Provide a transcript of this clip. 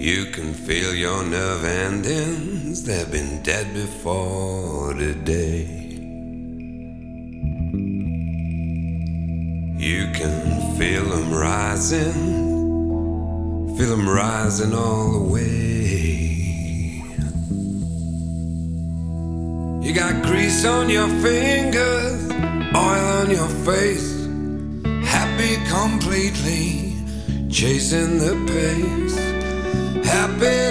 You can feel your nerve endings, they've been dead before today. You can feel them rising all the way. You got grease on your fingers, oil on your face, happy completely, chasing the pace. Happy